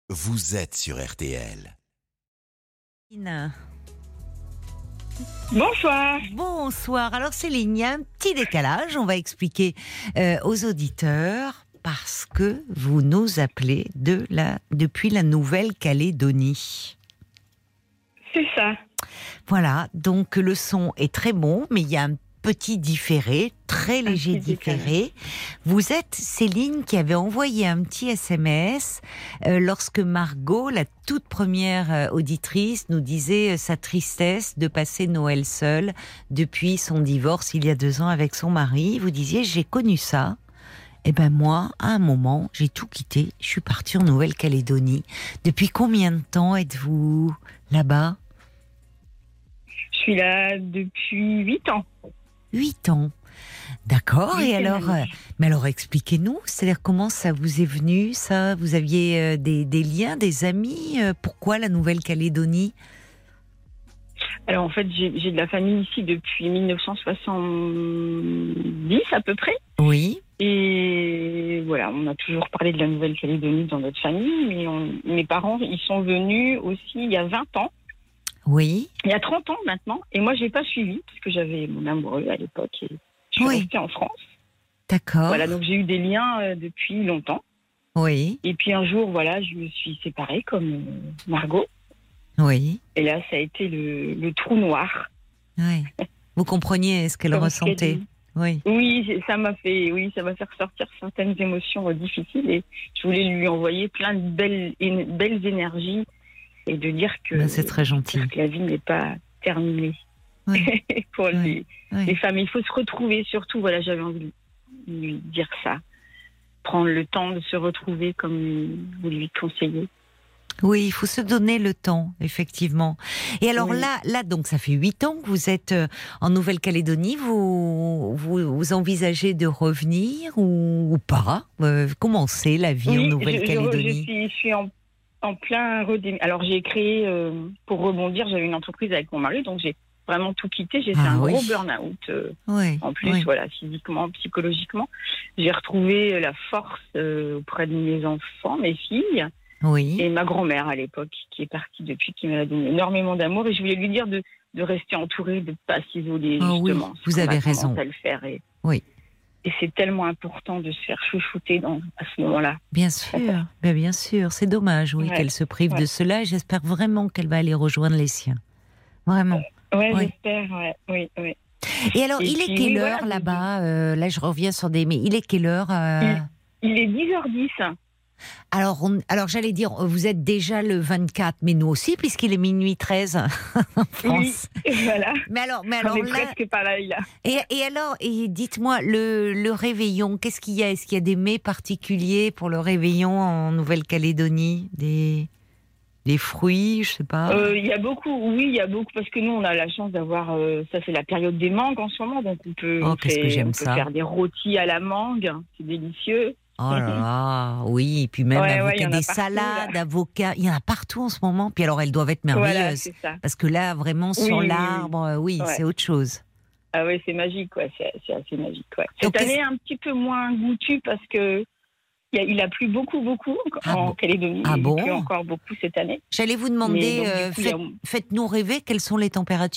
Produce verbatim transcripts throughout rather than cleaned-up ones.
Vous êtes sur R T L. Céline. Bonsoir. Bonsoir. Alors Céline, il y a un petit décalage, on va expliquer euh, aux auditeurs, parce que vous nous appelez de la, depuis la Nouvelle-Calédonie. C'est ça. Voilà, donc le son est très bon, mais il y a un petit différé, très léger différé. Vous êtes Céline qui avait envoyé un petit S M S euh, lorsque Margot, la toute première euh, auditrice, nous disait euh, sa tristesse de passer Noël seule depuis son divorce il y a deux ans avec son mari. Vous disiez, j'ai connu ça. Eh ben moi, à un moment, j'ai tout quitté. Je suis partie en Nouvelle-Calédonie. Depuis combien de temps êtes-vous là-bas ? Je suis là depuis huit ans. Huit ans. D'accord. Oui, Et alors, euh, mais alors expliquez-nous, c'est-à-dire comment ça vous est venu, ça ? Vous aviez euh, des, des liens, des amis ? euh, Pourquoi la Nouvelle-Calédonie ? Alors en fait, j'ai, j'ai de la famille ici depuis dix-neuf cent soixante-dix à peu près. Oui. Et voilà, on a toujours parlé de la Nouvelle-Calédonie dans notre famille, mais on, mes parents, ils sont venus aussi il y a vingt ans. Oui. Il y a trente ans maintenant. Et moi, j'ai pas suivi parce que j'avais mon amoureux à l'époque et je suis Oui. restée en France. D'accord. Voilà, donc j'ai eu des liens euh, depuis longtemps. Oui. Et puis un jour, voilà, je me suis séparée comme euh, Margot. Oui. Et là, ça a été le, le trou noir. Oui. Vous compreniez ce qu'elle Comme ressentait. ce qu'elle dit. Oui. Oui, ça m'a fait, oui, ça m'a fait ressortir certaines émotions euh, difficiles et je voulais lui envoyer plein de belles, é- belles énergies et de dire que, Ben, c'est très gentil. que la vie n'est pas terminée Oui. pour Oui. les, Oui. les femmes. Il faut se retrouver, surtout. Voilà, j'avais envie de lui dire ça, prendre le temps de se retrouver comme vous lui conseillez. Oui, il faut se donner le temps, effectivement. Et alors Oui. là, là, donc ça fait huit ans que vous êtes euh, en Nouvelle-Calédonie. Vous, vous, vous envisagez de revenir ou, ou pas ? Euh, Comment c'est la vie en Oui, je, je, je Nouvelle-Calédonie ? suis, je suis en, en plein redémarrage. Alors j'ai créé, euh, pour rebondir, j'avais une entreprise avec mon mari, donc j'ai vraiment tout quitté. J'ai fait Ah un oui. gros burn-out. euh, Oui. En plus, oui. voilà, physiquement, psychologiquement, j'ai retrouvé la force euh, auprès de mes enfants, mes filles, Oui. et ma grand-mère à l'époque, qui est partie depuis, qui m'a donné énormément d'amour. Et je voulais lui dire de, de rester entourée, de ne pas s'isoler, Ah oui, justement. vous Ce qu'on avez a tendance raison. à le faire. Et, Oui. et c'est tellement important de se faire chouchouter dans, à ce moment-là. Bien sûr, bien, bien sûr. C'est dommage, oui, Ouais. qu'elle se prive Ouais. de cela. Et j'espère vraiment qu'elle va aller rejoindre les siens. Vraiment. Ouais, Oui. j'espère, ouais, oui, oui. Et alors, Et il puis, est quelle oui, heure voilà, là-bas Euh, Là, je reviens sur des... Mais il est quelle heure euh, Il est dix heures dix. Alors, on- alors j'allais dire, vous êtes déjà le vingt-quatre, mais nous aussi, puisqu'il est minuit treize en France. Oui, voilà. Mais alors, mais On alors est là, presque pareil, là. et, et alors, et dites-moi, le, le réveillon, qu'est-ce qu'il y a ? Est-ce qu'il y a des mets particuliers pour le réveillon en Nouvelle-Calédonie ? Des, des fruits, je sais pas. Euh, Il y a beaucoup, oui, il y a beaucoup, parce que nous, on a la chance d'avoir, euh, ça c'est la période des mangues en ce moment, donc on peut, Oh, on qu'est-ce fait- que j'aime on peut ça. faire des rôtis à la mangue, c'est délicieux. Oh là là, oui, et puis même Ouais, ouais, avocat, il y en a des partout, salades, là. avocats, il y en a partout en ce moment. Puis alors, elles doivent être Voilà, merveilleuses. c'est ça. Parce que là, vraiment, Oui, sur oui, oui. l'arbre, euh, oui, Ouais. c'est autre chose. Ah ouais, c'est magique, ouais, c'est, c'est assez magique, ouais. Donc, Cette année, qu'est-ce- un petit peu moins goûtu parce que il, y a, il a plu beaucoup, beaucoup Ah en bon Calédonie. Ah il bon pleut encore beaucoup cette année. J'allais vous Mais demander, donc, du euh, coup, il y a- faites, faites-nous rêver, quelles sont les températures ?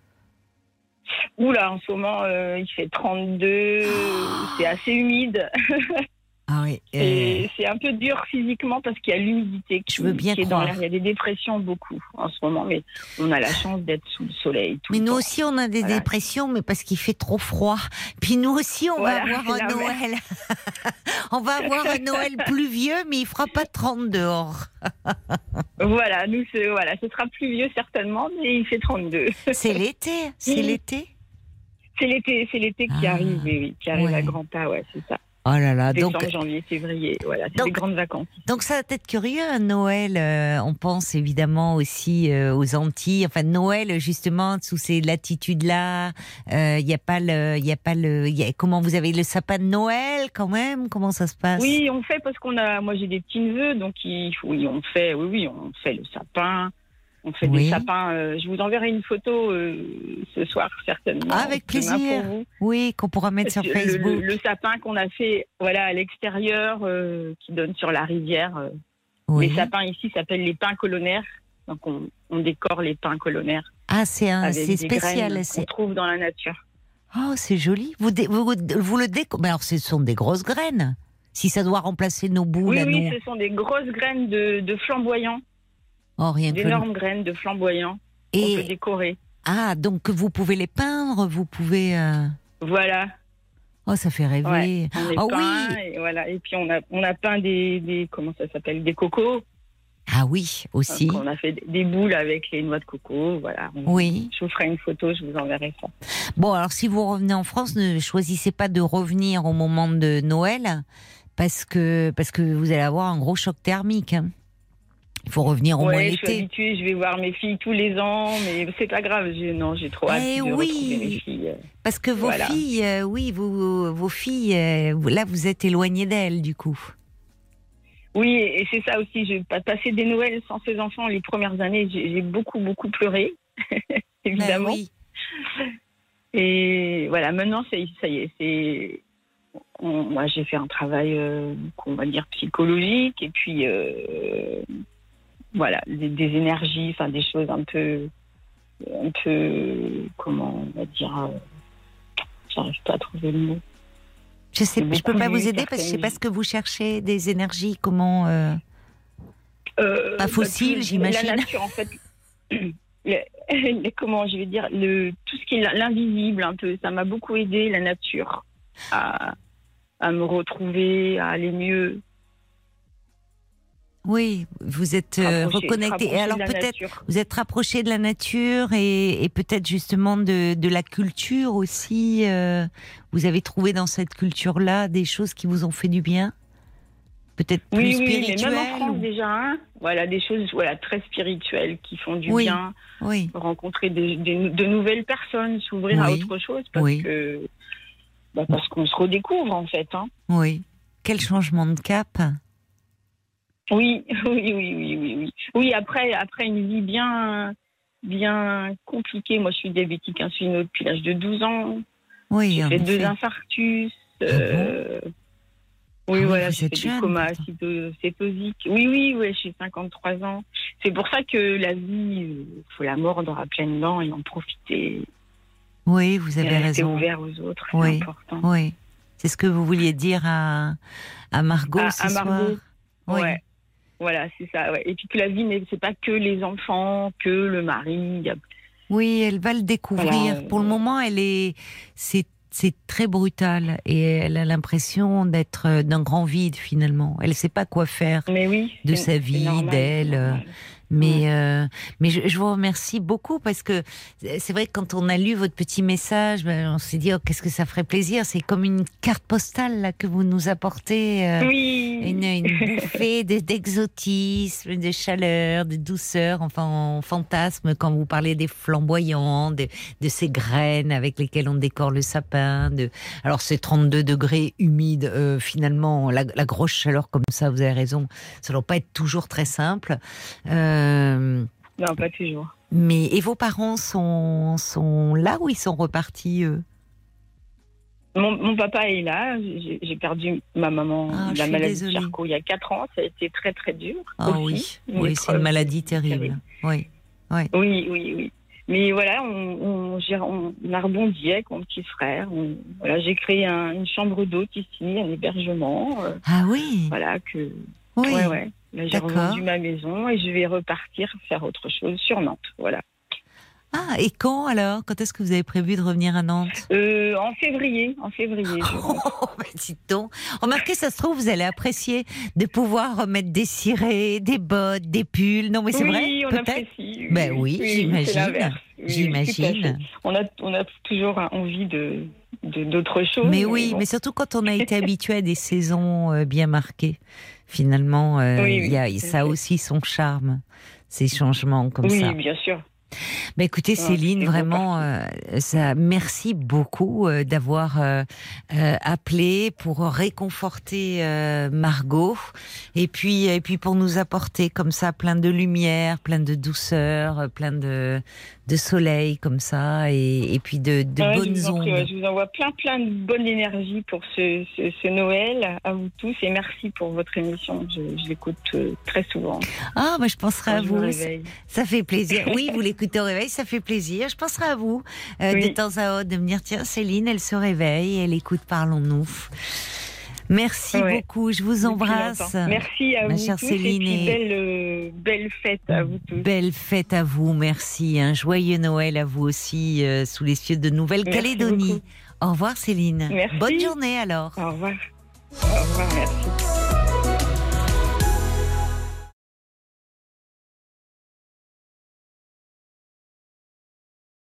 Oula, en ce moment, euh, il fait trente-deux, c'est assez humide. Ah oui, euh, Et c'est un peu dur physiquement parce qu'il y a l'humidité qui, Je veux bien qui est dans croire. l'air. Il y a des dépressions beaucoup en ce moment, mais on a la chance d'être sous le soleil tout mais le nous temps. aussi, on a des Voilà. dépressions, mais parce qu'il fait trop froid. Puis nous aussi, on Voilà, va avoir c'est un l'inverse. Noël. On va avoir un Noël pluvieux, mais il fera pas trente dehors. Voilà, nous, c'est- voilà, ce sera pluvieux certainement, mais il fait trente-deux. C'est l'été, c'est l'été. C'est l'été, c'est l'été qui Ah, arrive, oui, oui, qui arrive ouais. à grands pas, ouais, c'est ça. Oh là là, Décembre, donc janvier, février, voilà, c'est donc- des grandes vacances. Donc ça va être curieux, un Noël. euh, on pense évidemment aussi euh, aux Antilles. Enfin, Noël, justement, sous ces latitudes-là, il n'y a pas le, il y a pas le. y a- comment vous avez le sapin de Noël quand même ? Comment ça se passe ? Oui, on fait parce qu'on a, moi j'ai des petits neveux, donc il, oui, on fait, oui, oui, on fait le sapin, on fait Oui. des sapins. euh, je vous enverrai une photo euh, ce soir certainement. Ah, avec demain plaisir. pour vous. Oui, qu'on pourra mettre sur Le- Facebook. Le, le sapin qu'on a fait, voilà, à l'extérieur, euh, qui donne sur la rivière. euh, Oui. Les sapins ici s'appellent les pins colonnaires. Donc, on, on décore les pins colonnaires. Ah, c'est, un, avec c'est des spécial. graines C'est... qu'on trouve dans la nature. Oh, c'est joli. Vous, dé, vous, vous le décorez. Mais alors, ce sont des grosses graines. Si ça doit remplacer nos boules Oui, à oui, nous. ce sont des grosses graines de, de flamboyants. Oh, rien que le- D'énormes graines de flamboyants qu'on peut Et décorer. ah, donc vous pouvez les peindre, vous pouvez. euh, Voilà. Oh, ça fait rêver. Ouais, on les Oh peint, oui. et voilà. Et puis on a on a peint des, des comment ça s'appelle, des cocos. Ah oui, aussi. Donc, on a fait des boules avec les noix de coco. Voilà. On- Oui. Je vous ferai une photo, je vous enverrai ça. Bon, alors si vous revenez en France, ne choisissez pas de revenir au moment de Noël, parce que parce que vous allez avoir un gros choc thermique. hein. Il faut revenir au moins Ouais, je suis l'été. habituée, je vais voir mes filles tous les ans, mais c'est pas grave. J'ai, non, j'ai trop hâte Eh de oui. retrouver mes filles. Parce que vos Voilà. filles, euh, oui, vos, vos filles, euh, vous- là, vous êtes éloignées d'elles, du coup. Oui, et c'est ça aussi. J'ai pas passé des Noëls sans ces enfants les premières années. J'ai, j'ai beaucoup, beaucoup pleuré, évidemment. Ben oui. Et voilà, maintenant, c'est, ça y est, c'est. on- moi, j'ai fait un travail, euh, on va dire, psychologique, et puis, euh, voilà, des, des énergies, enfin, des choses un peu. Un peu. Comment on va dire. euh, J'arrive pas à trouver le mot. Je sais, J'ai je peux beaucoup pas vous lu aider parce que je sais certaines- pas ce que vous cherchez, des énergies, comment. euh, Euh, Pas fossile, tout- j'imagine. La nature, en fait. le- le- comment je vais dire, le, tout ce qui est l'invisible, un peu, ça m'a beaucoup aidé, la nature, à, à me retrouver, à aller mieux. Oui, vous êtes euh, rapprocher- reconnecté. Et rapprocher alors de la peut-être, nature. vous êtes rapproché de la nature et, et peut-être justement de, de la culture aussi. euh, vous avez trouvé dans cette culture-là des choses qui vous ont fait du bien. Peut-être plus Oui, oui, mais spirituelles. même en France ou- déjà, hein, voilà, des choses voilà, très spirituelles qui font du Oui. bien, Oui. rencontrer des, des- de nouvelles personnes, s'ouvrir à Oui. autre chose, parce Oui. que bah, parce qu'on se redécouvre en fait. Hein. Oui. Quel changement de cap. Oui, oui, oui, oui, oui, oui. Oui, après, après une vie bien, bien compliquée. Moi, je suis diabétique insulinose depuis l'âge de douze ans. Oui, J'ai en fait deux effet. infarctus. Ah euh, Ah oui, oui, voilà, vous j'ai êtes fait des jeune, comas pourtant. acéto- cétosiques. Oui, oui, oui, j'ai cinquante-trois ans. C'est pour ça que la vie, il faut la mordre à pleines dents et en profiter. Oui, vous Et avez rester raison. ouvert aux autres, c'est Oui. important. Oui. C'est ce que vous vouliez dire à, à Margot À- ce à soir. Margot. Oui. Ouais. Voilà, c'est ça. Ouais. Et puis que la vie, n'est- c'est pas que les enfants, que le mari. Il y a- Oui, elle va le découvrir. Voilà, euh, Pour le moment, elle est, c'est, c'est très brutal et elle a l'impression d'être euh, d'un grand vide finalement. Elle ne sait pas quoi faire Mais oui. de c'est- sa c'est vie, normal, d'elle. c'est euh, normal. Mais, euh, mais je, je vous remercie beaucoup parce que c'est vrai que quand on a lu votre petit message, ben, on s'est dit oh, qu'est-ce que ça ferait plaisir. C'est comme une carte postale là, que vous nous apportez. euh, Oui. Une, une bouffée de- d'exotisme, de chaleur, de douceur, enfin en fantasme quand vous parlez des flamboyants, de, de ces graines avec lesquelles on décore le sapin. De... Alors c'est trente-deux degrés humide, euh, finalement, la, la grosse chaleur comme ça, vous avez raison, ça ne doit pas être toujours très simple. Euh, Non, pas toujours. mais et vos parents sont, sont là ou ils sont repartis eux? Mon, mon papa est là. J'ai j'ai perdu ma maman Ah, de je la suis maladie désolée. de Charcot il y a quatre ans. Ça a été très, très dur. Ah aussi. oui, Une oui, c'est une épreuve maladie terrible. Oui, oui. Oui, oui, oui. Mais voilà, on, on, j'ai- on a rebondi avec mon petit frère. On- voilà, j'ai créé un- une chambre d'hôte ici, un hébergement. euh, Ah oui, voilà que. oui. Ouais, ouais. Là, j'ai D'accord. revendu ma maison et je vais repartir faire autre chose sur Nantes. Voilà. Ah, et quand alors? Quand est-ce que vous avez prévu de revenir à Nantes? Euh, en février, en février. je rentre. Oh, bah dites donc. Remarquez, ça se trouve, vous allez apprécier de pouvoir remettre des cirés, des bottes, des pulls. Non, mais c'est oui, vrai, on peut-être? apprécie. Ben oui, j'imagine. c'est l'inverse. Oui, J'imagine. tout à fait. On a, on a toujours envie de, de- d'autres choses. Mais oui, bon. mais surtout quand on a été habitué à des saisons euh, bien marquées. Finalement, euh, Oui, il y a, oui, ça a c'est- aussi son charme, ces changements comme oui, ça. bien sûr. Bah écoutez, Ouais, Céline, c'est vraiment, euh, ça, merci beaucoup euh, d'avoir euh, euh, appelé pour réconforter euh, Margot, et puis et puis pour nous apporter comme ça plein de lumière, plein de douceur, euh, plein de de soleil comme ça, et, et puis de, de Ouais, je bonnes vous en ondes. prie, ouais, je vous envoie plein, plein de bonne énergie pour ce, ce, ce Noël à vous tous, et merci pour votre émission. Je, je l'écoute euh, très souvent. Ah, bah je penserai Quand à je vous. me réveille. Ça fait plaisir. Oui, vous l'écoutez au réveil, ça fait plaisir. Je penserai à vous euh, Oui. de temps à autre de me dire tiens, Céline, elle se réveille, elle écoute Parlons-nous. Merci Ouais. beaucoup, je vous Depuis embrasse. longtemps. Merci à ma vous chère tous, Céline, et puis et belle, euh, belle fête à vous tous. belle fête à vous, merci. Un joyeux Noël à vous aussi, euh, sous les cieux de Nouvelle-Calédonie. Merci beaucoup. Au revoir Céline. Merci. Bonne journée alors. Au revoir. Au revoir, merci.